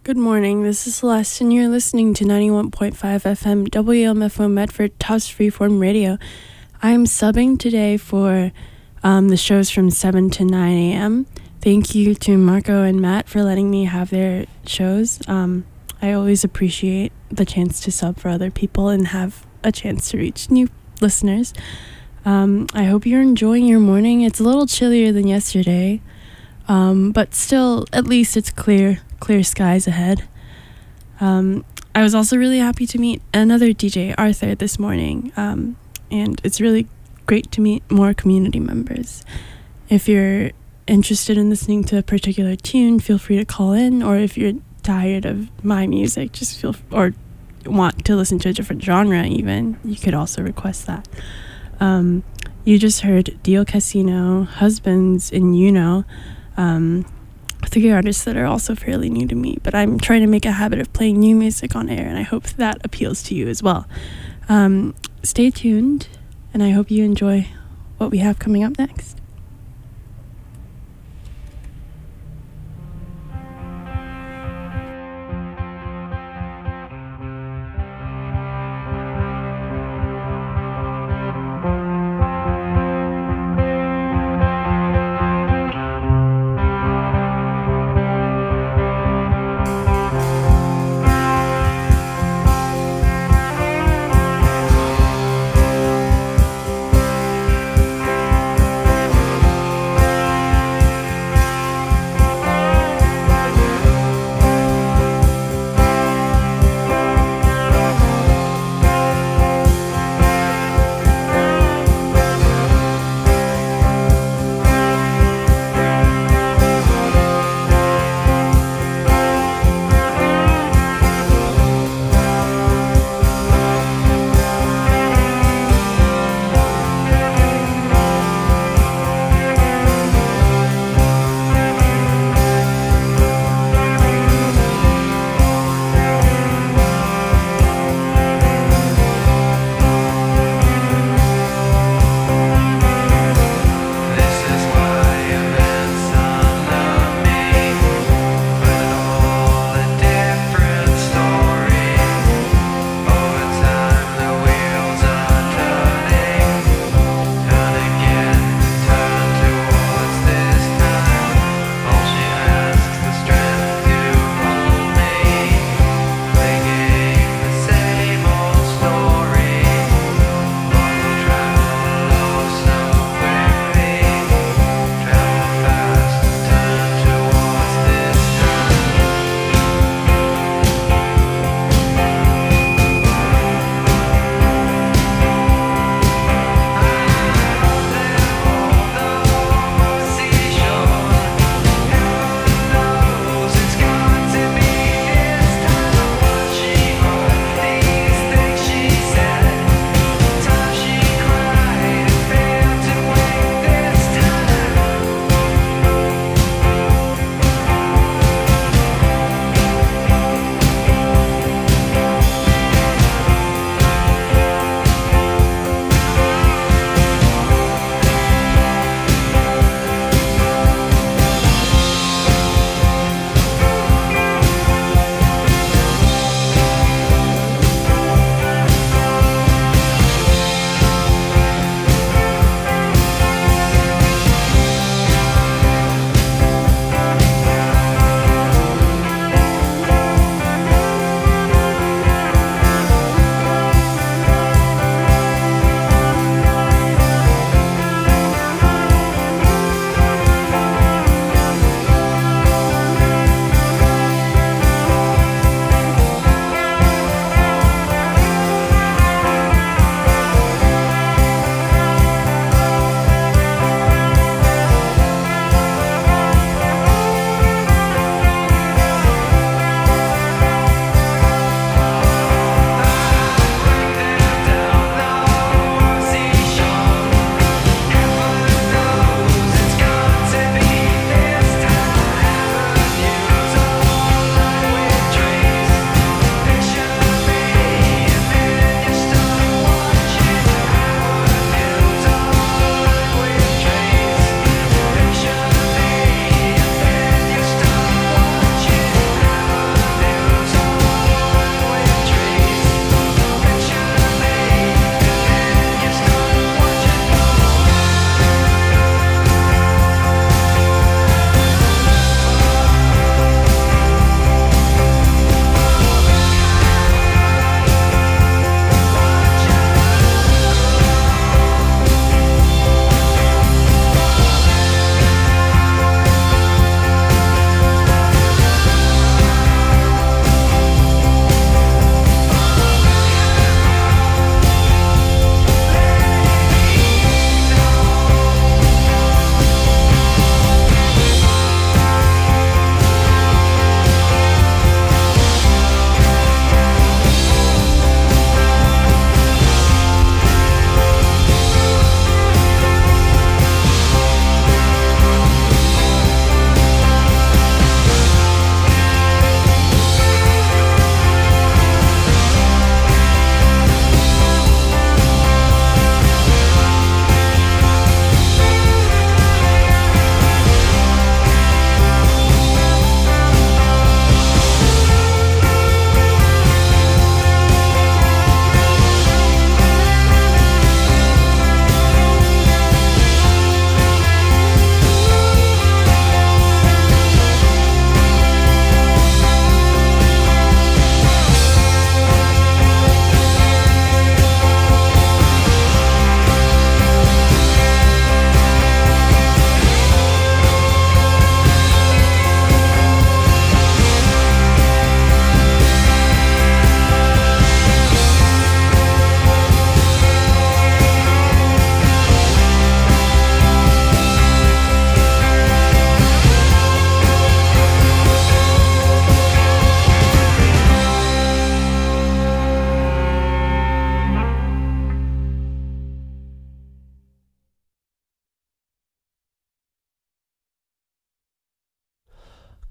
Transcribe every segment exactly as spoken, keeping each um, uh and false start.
Good morning, this is Celeste, and you're listening to ninety-one point five F M W M F O Medford Tufts Freeform Radio. I'm subbing today for um, the shows from seven to nine a.m. Thank you to Marco and Matt for letting me have their shows. Um, I always appreciate the chance to sub for other people and have a chance to reach new listeners. Um, I hope you're enjoying your morning. It's a little chillier than yesterday, um, but still, at least it's clear. Clear skies ahead. Um, I was also really happy to meet another D J, Arthur, this morning, um, and it's really great to meet more community members. If you're interested in listening to a particular tune, feel free to call in, or if you're tired of my music, just feel, or want to listen to a different genre even, you could also request that. Um, you just heard Dio Casino, Husbands, and You Know, um, three artists that are also fairly new to me, but I'm trying to make a habit of playing new music on air, and I hope that appeals to you as well. Um, stay tuned, and I hope you enjoy what we have coming up next.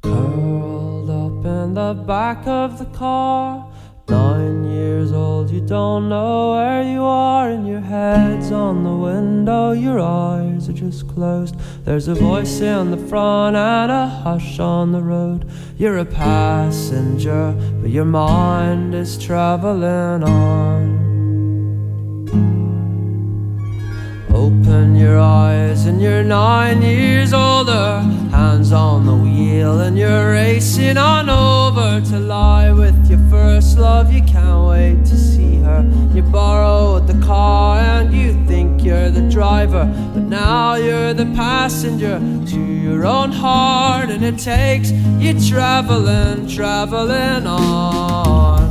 Curled up in the back of the car, nine years old, you don't know where you are, and your head's on the window, your eyes are just closed. There's a voice in the front and a hush on the road. You're a passenger, but your mind is traveling on. Open your eyes and you're nine years older, hands on the wheel and you're racing on over to lie with your first love. You can't wait to see her. You borrowed the car and you think you're the driver, but now you're the passenger to your own heart, and it takes you traveling, traveling on.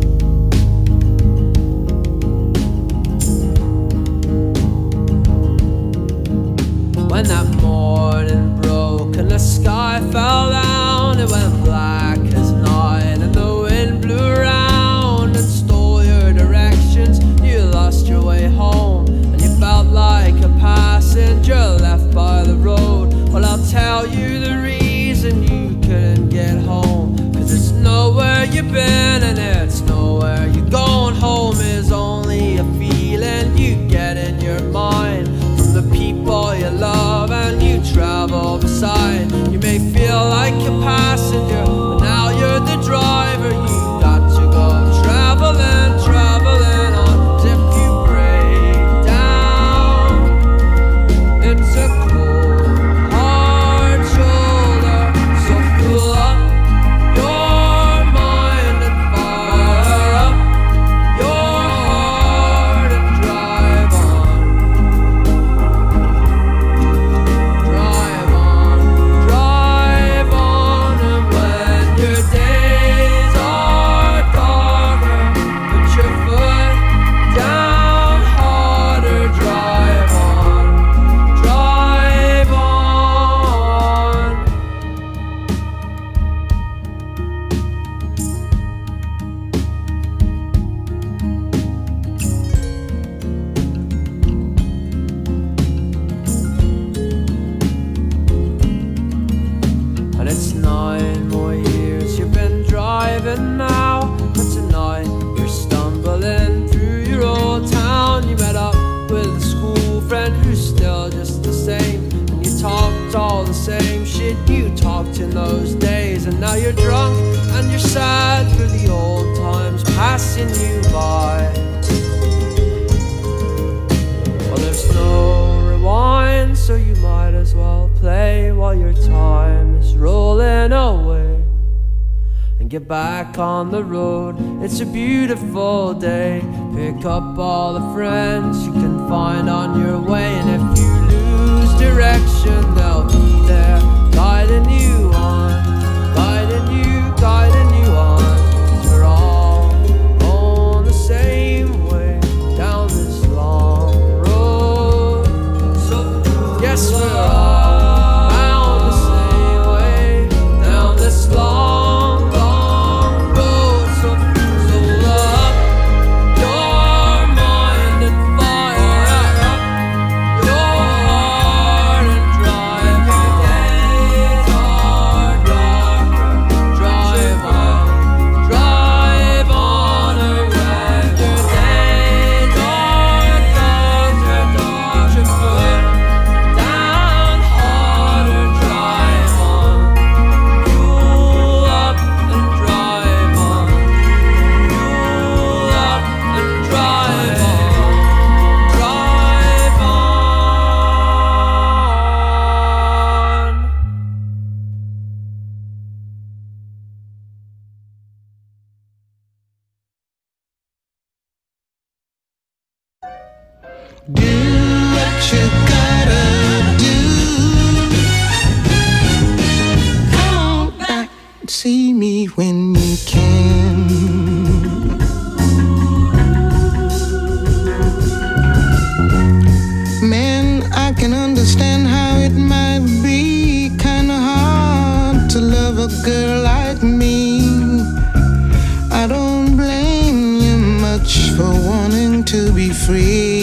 When that morning broke and the sky fell down, it went black as night and the wind blew around and stole your directions. You lost your way home and you felt like a passenger left by the road. Well, I'll tell you the reason you couldn't get home, 'cause it's nowhere you've been and it's nowhere you're going. Home is only a feeling you get in your mind, the people you love and you travel beside. You may feel like a passenger, but now you're the driver. You got to go traveling, traveling on. 'Cause if you break down, it's a cold, hard shoulder. So pull up your mind and fire up your heart and drive on. In those days, and now you're drunk and you're sad for the old times passing you by. Well, there's no rewind, so you might as well play while your time is rolling away and get back on the road. It's a beautiful day. Pick up all the friends you can find on your way, and if you lose direction, they'll be there guiding you on, guiding you, guiding you on. 'Cause we're all going the same way down this long road. So yes, we're all bound the same way down this long, long road. So fill up your mind and fire up your heart and drive on. Do what you gotta do. Come on back and see me when you can. Man, I can understand how it might be kinda hard to love a girl like me. I don't blame you much for wanting to be free.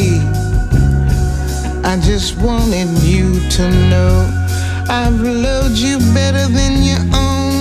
I just wanted you to know I've loved you better than your own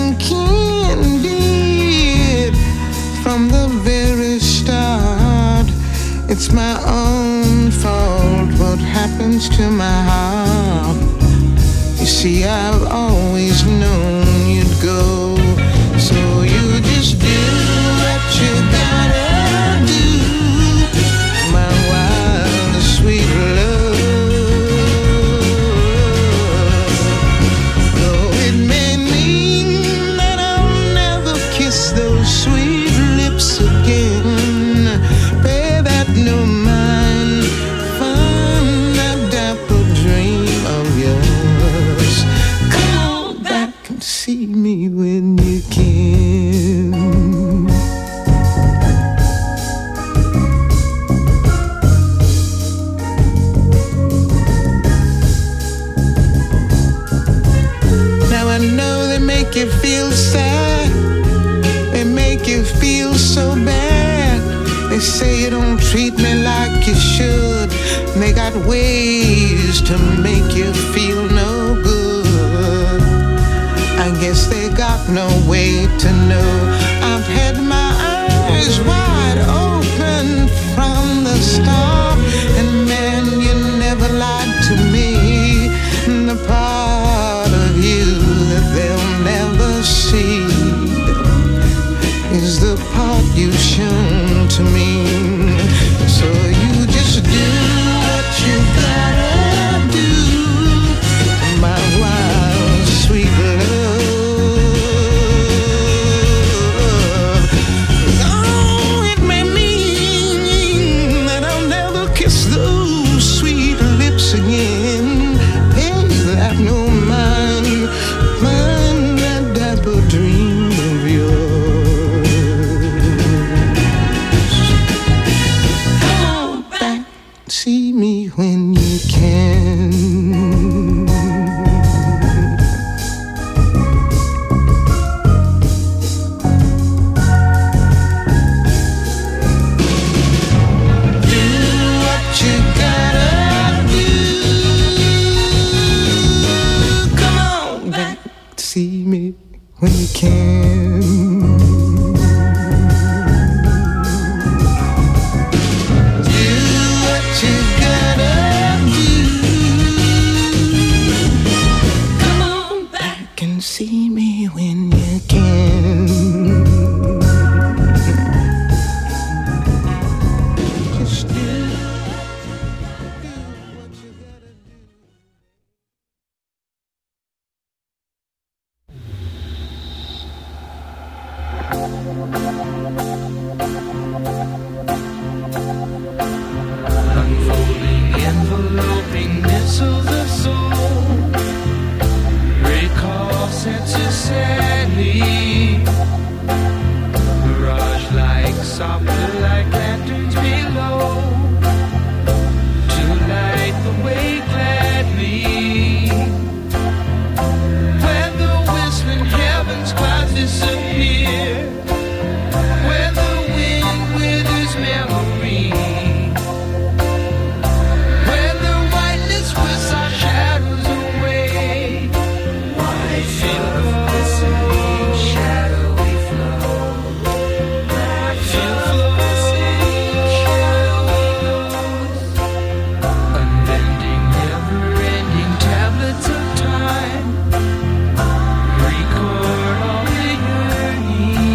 from the very start. It's my own fault what happens to my heart. You see, I've always known you'd go, so you just do what you gotta do, my wild, sweet love. Though it may mean that I'll never kiss those sweet lips again, pay that no mind, find that dapple dream of yours. Come on back and see me when you can. Now I know they make you feel sad, they make you feel so bad. They say you don't treat me like you should, and they got ways to make you feel no good. I guess they got no way to know I've had my eyes wide open from the start, and man, you never lied to me. The part of you that they'll never see is the part you've shown to me. So you just do what you gotta do, my wild, sweet love. Oh, it may mean that I'll never kiss those sweet lips again. Hey, that no mind, mind that dapple dream of yours. Come back, see me when you can. Do what you gotta do. Come on back, see me when you can. Do what you gotta do. Come on back and see me when you can. Just do, do what you gotta do. Unfolding, enveloping missiles of soul. Recall senses sadly. Mirage like, softly like lanterns below. To light the way gladly. Where the whistling heavens clouds disappear. Where the wind withers memory. Where the whiteness whisks our shadows away. Why feel glistening, shadowy flow. Feel flowing, shadowy flows. Unbending, never-ending tablets of time. Record all the yearning.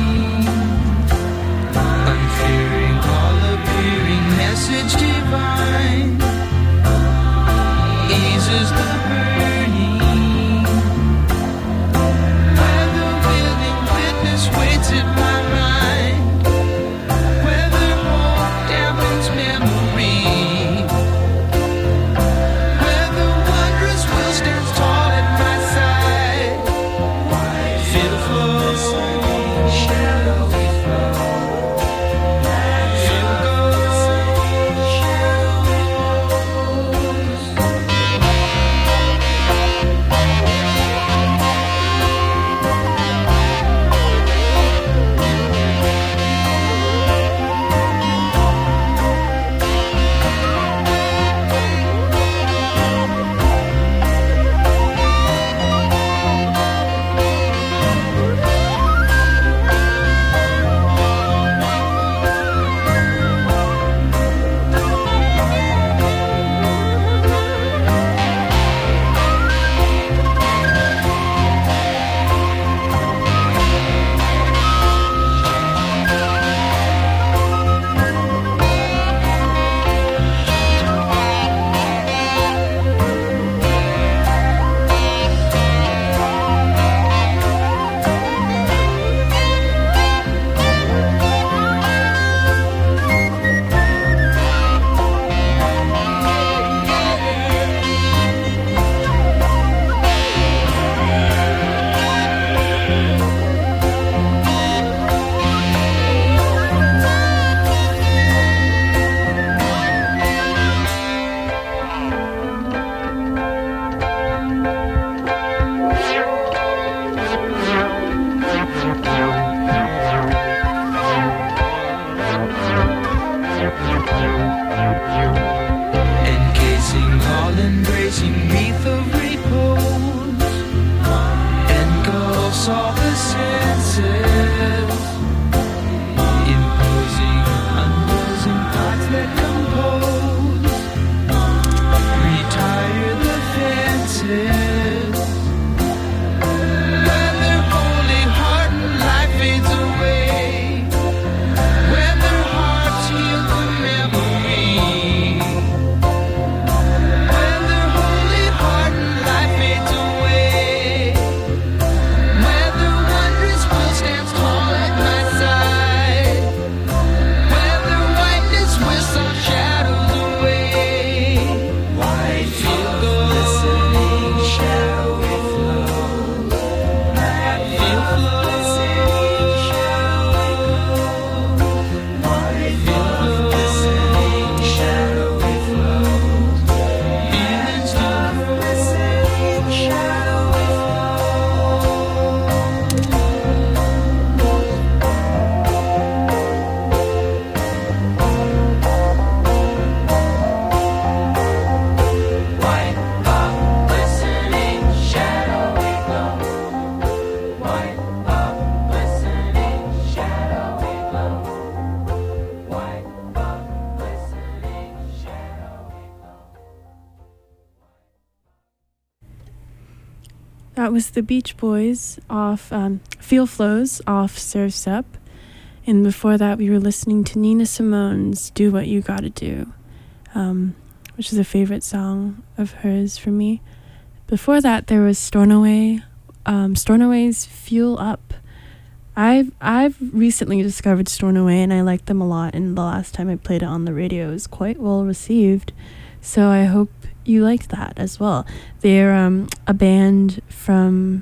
That was the Beach Boys off um, Feel Flows off Surf's Up. And before that, we were listening to Nina Simone's Do What You Gotta Do, um, which is a favorite song of hers for me. Before that, there was Stornoway, um, Stornoway's Fuel Up. I've I've recently discovered Stornoway, and I like them a lot, and the last time I played it on the radio, it was quite well received. So I hope you liked that as well. They're um, a band from...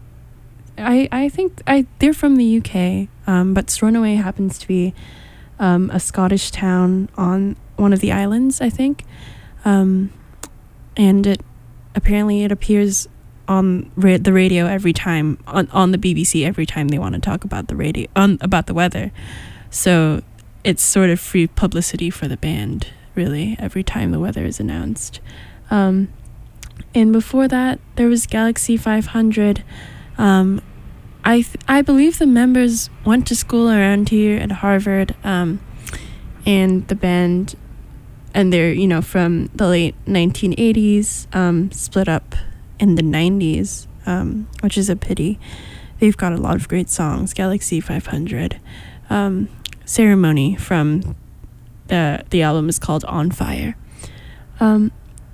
I, I think I they're from the U K, um, but Stornoway happens to be um, a Scottish town on one of the islands, I think. Um, and it apparently it appears on ra- the radio every time, on, on the B B C every time they want to talk about the radio on about the weather. So it's sort of free publicity for the band, really, every time the weather is announced. Um, and before that, there was Galaxy five hundred. Um, I th- I believe the members went to school around here at Harvard, um, and the band, and they're, you know, from the late nineteen eighties, um, split up in the nineties, um, which is a pity. They've got a lot of great songs. Galaxy five hundred, um, Ceremony from the the album is called On Fire, um,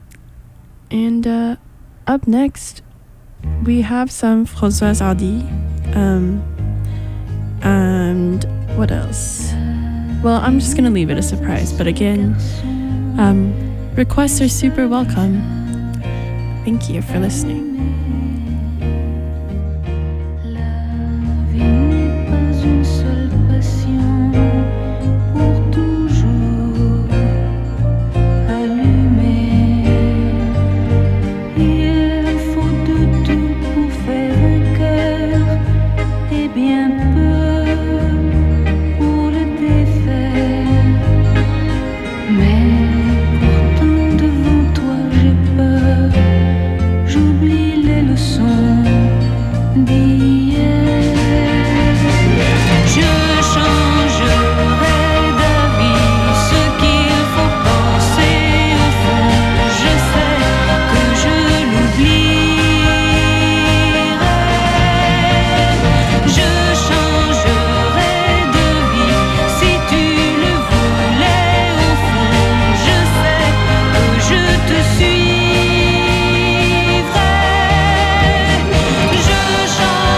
and uh, up next we have some Françoise Hardy. Um, and what else? Well, I'm just gonna leave it a surprise, but again, um, requests are super welcome. Thank you for listening. Je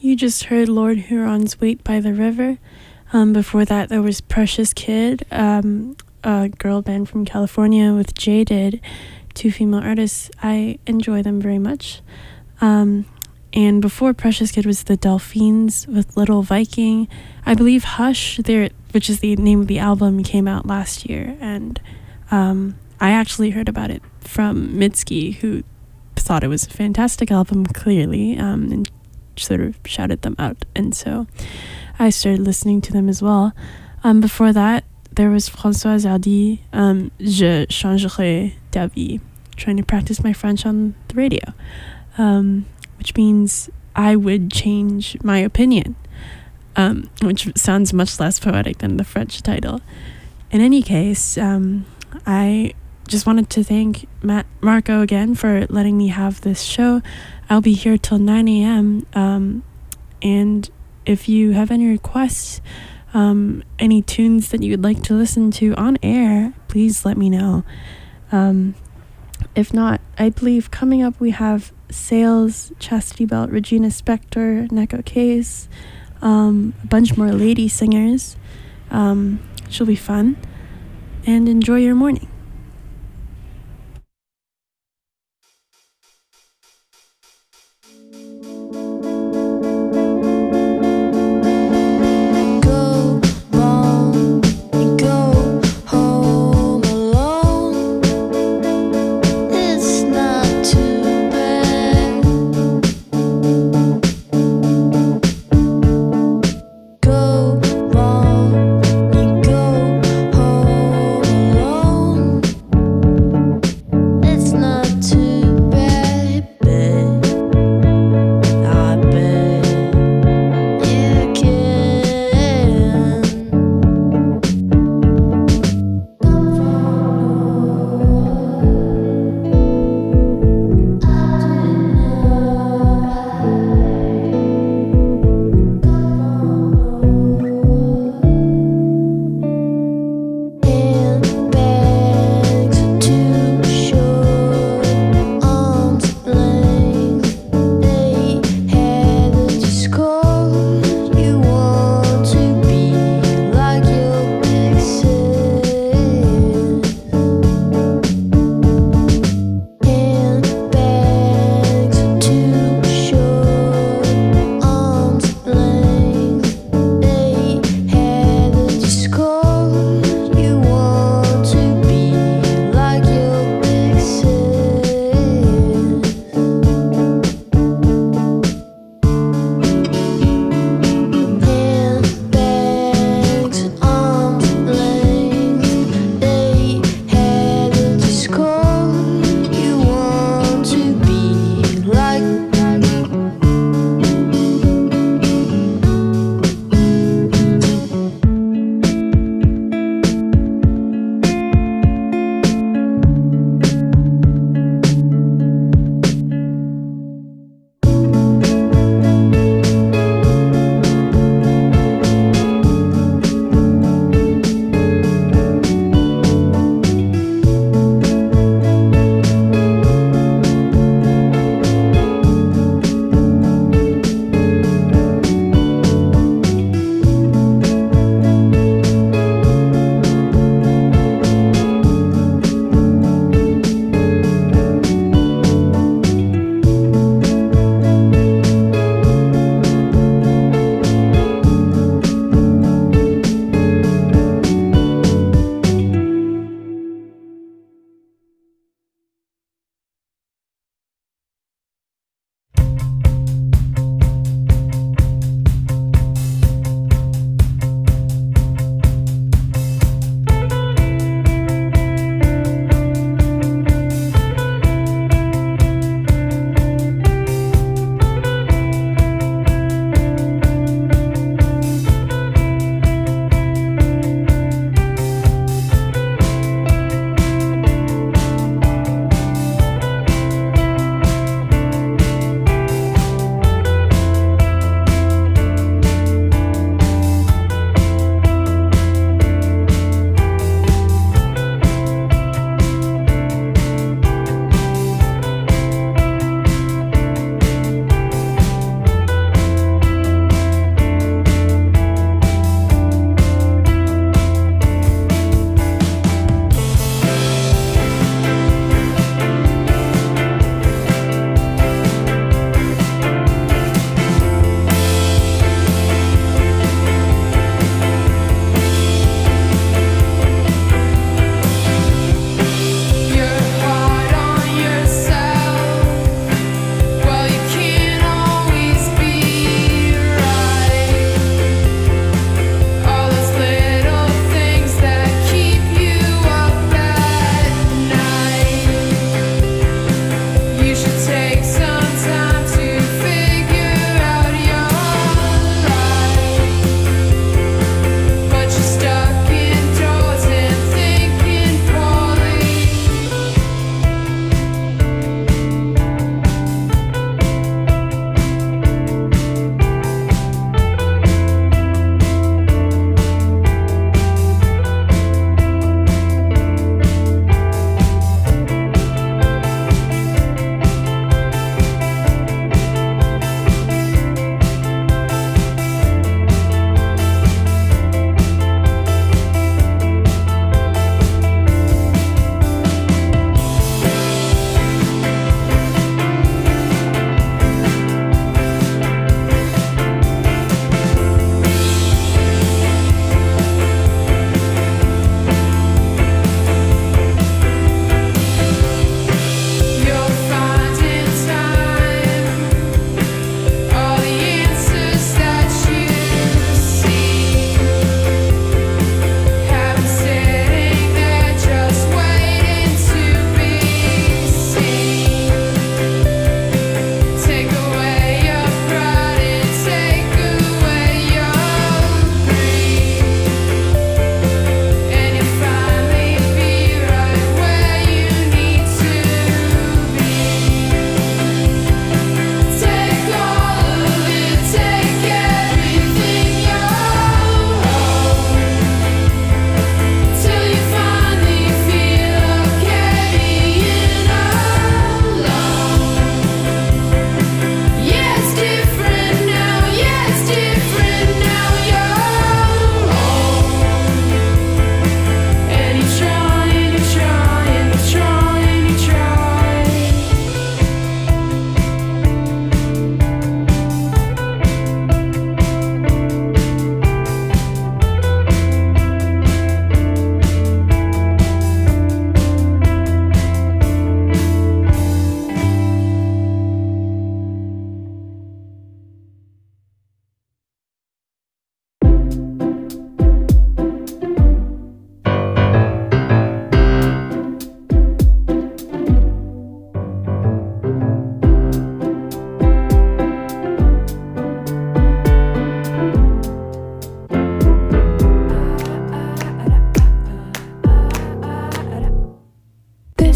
You just heard Lord Huron's Wait by the River. Um, before that, there was Precious Kid, um, a girl band from California with Jaded, two female artists. I enjoy them very much. Um, and before Precious Kid was the Delphines with Little Viking. I believe Hush, there, which is the name of the album, came out last year. And um, I actually heard about it from Mitski, who thought it was a fantastic album, clearly, um, and sort of shouted them out. And so I started listening to them as well. Um, before that, there was Françoise Hardy, um, Je changerai ta vie, trying to practice my French on the radio, um, which means I would change my opinion, um, which sounds much less poetic than the French title. In any case, um, I just wanted to thank Matt Marco again for letting me have this show. I'll be here till nine a.m. Um, and if you have any requests, um, any tunes that you would like to listen to on air, please let me know. Um, if not, I believe coming up we have Sales, Chastity Belt, Regina Spektor, Neko Case, um, a bunch more lady singers. Um, she'll be fun. And enjoy your morning. Go wrong, you go home alone.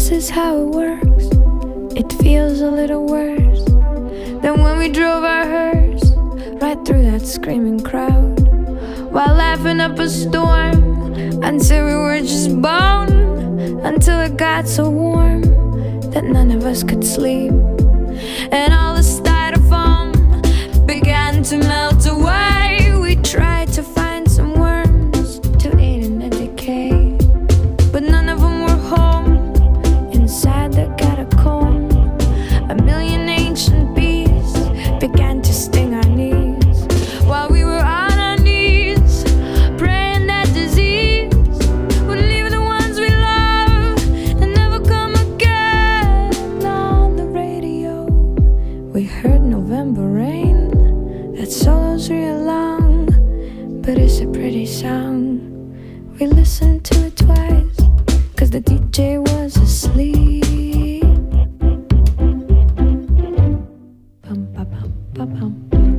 this is how it works. It feels a little worse than when we drove our hearse right through that screaming crowd, while laughing up a storm until we were just bone, until it got so warm that none of us could sleep, and all the styrofoam began to melt away. We tried to find some worms to eat in the decay, but none of them were home inside the catacomb. A million ancient bees began to sting our knees while we were on our knees, praying that disease would leave the ones we love and never come again. On the radio, we heard November rain. That solo's real long, but it's a pretty song. We listened to it twice, cause the D J was asleep. Bum, ba, bum, ba, bum.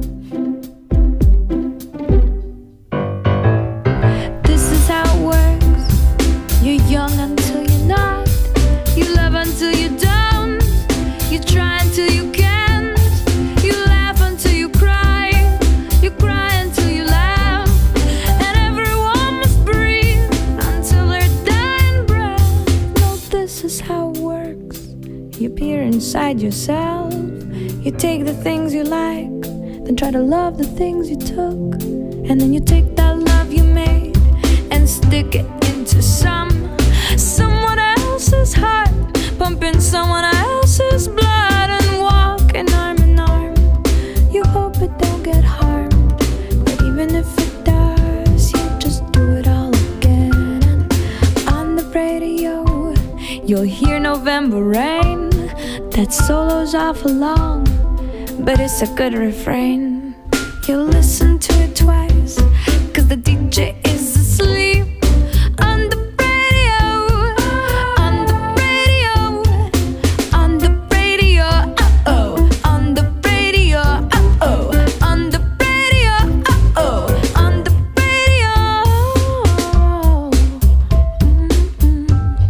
This is how it works. You're young until you're not. You love until you don't. You try until you can't. You laugh until you cry. You cry until you laugh. And everyone must breathe until their dying breath. No, this is how it works. You peer inside yourself. You take the things you like, then try to love the things you took. And then you take that love you made and stick it into some someone else's heart, pumping someone else's blood, and walking arm in arm. You hope it don't get harmed, but even if it does, you just do it all again. And on the radio, you'll hear November rain. That solo's awful long, but it's a good refrain. You'll listen to it twice, cause the D J is asleep. On the radio, on the radio, on the radio, uh-oh. On the radio, uh-oh. On the radio, uh-oh. On the radio. Mm-mm.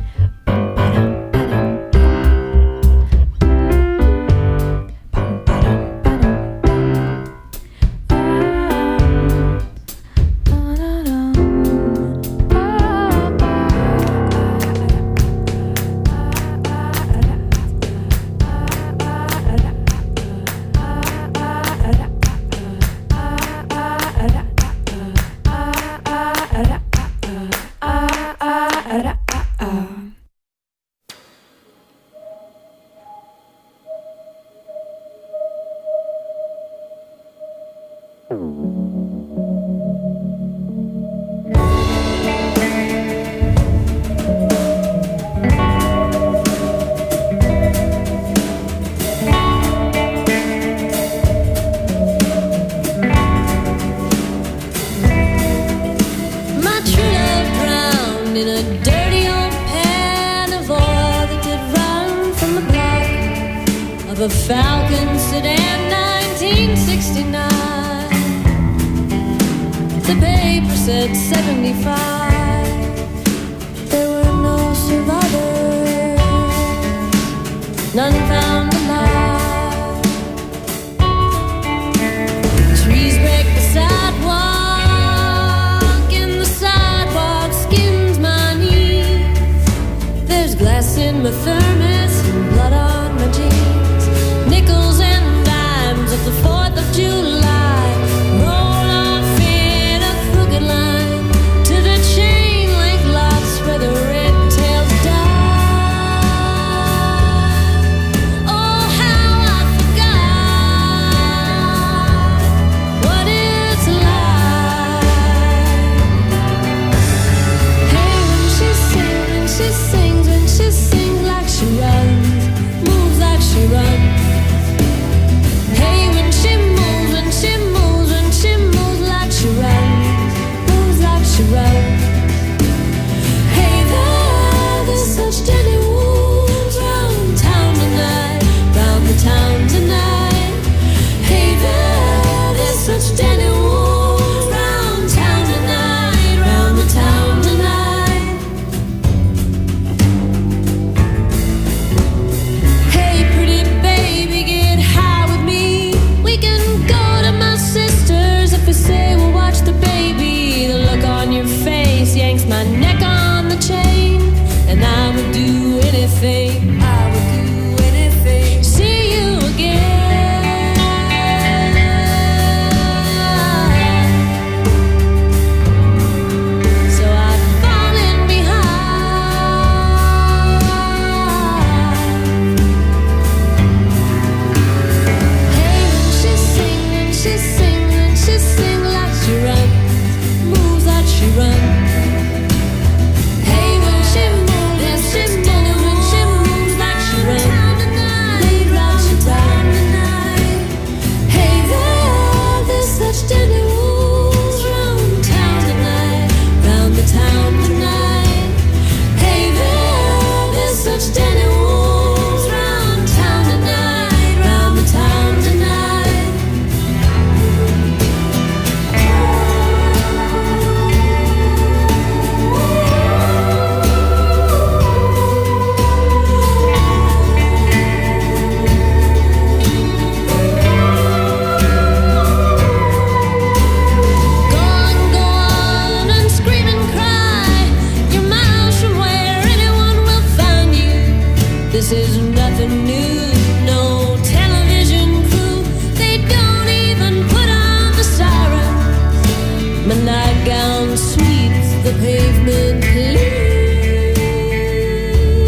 My true love drowned in a dirty old pan of oil that did run from the block of a Falcon sedan, nineteen sixty-nine. The paper said seventy-five. There were no survivors, none found alive. Trees break the sidewalk, and the sidewalk skins my knees. There's glass in my thermos and blood on my jeans. Nickels and dimes of the fourth of July roll off in a crooked line to the chain link lots where the red tails die. Oh, how I forgot what it's like. Hey, when she sings, when she sings, when she sings like she runs, moves like she runs. Hey, when she moves, when she moves, when she moves like she runs, moves like she runs. Hey there, there's such deadly wounds round town tonight, round the town tonight. Hey there, there's such deadly wounds round town tonight, round the town tonight. anything.